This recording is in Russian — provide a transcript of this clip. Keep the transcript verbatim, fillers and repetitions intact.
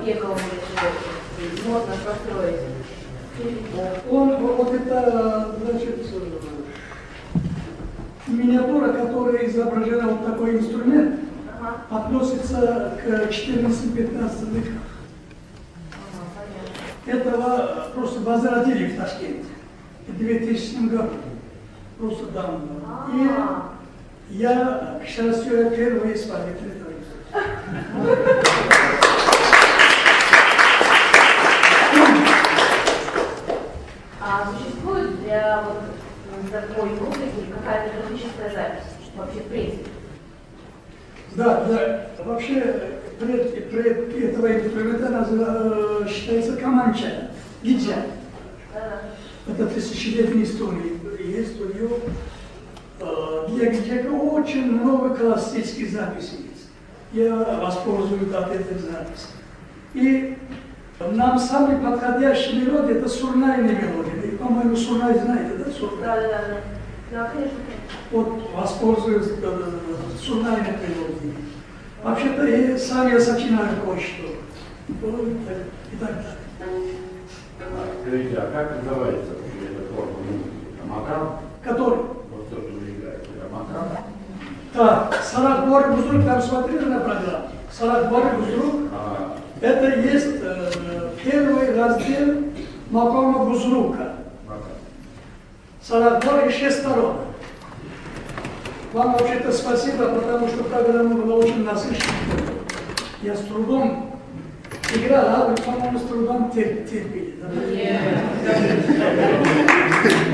века он живет? Можно построить. Он, вот это, значит, миниатюра, которая изображена вот такой инструмент, ага. относится к четырнадцатому-пятнадцатому векам. Ага, этого просто возродили в Ташкенте в две тысячном году. Просто давно. А -а -а. И я, к счастью, я первый исполнитель этого инструмента. А существует для вот такой музыки какая-то графическая запись? Вообще, в принципе? Да, да. Вообще, пред, пред этого инструмента называется, считается каманча, гиджа. Да. Это тысячелетняя история. Есть у нее для гиджака очень много классических записей есть. Я воспользуюсь от этих записей. И нам самый подходящий мелодия — это сурнайная мелодия. И, по-моему, сурнай знаете, да? Сурнай? Да, да, да. Да, конечно. Вот воспользуюсь э, сурнайной мелодией. Вообще-то и сам я сочиняю кое-что. И так далее. Скажите, а как называется эта форма музыки? Макам? Который? Вот то, что вы играете. Это макам? Так, Салат Бори Бузрук, там смотрели на программу? Салат Бори Бузрук. А. Это есть э, первый раздел Макама Бузрука. Салат Бори шесть сторон. Вам вообще-то спасибо, потому что программа была очень насыщенная. Я с трудом играл, а вы, по-моему, с трудом терпели. Да? Yeah.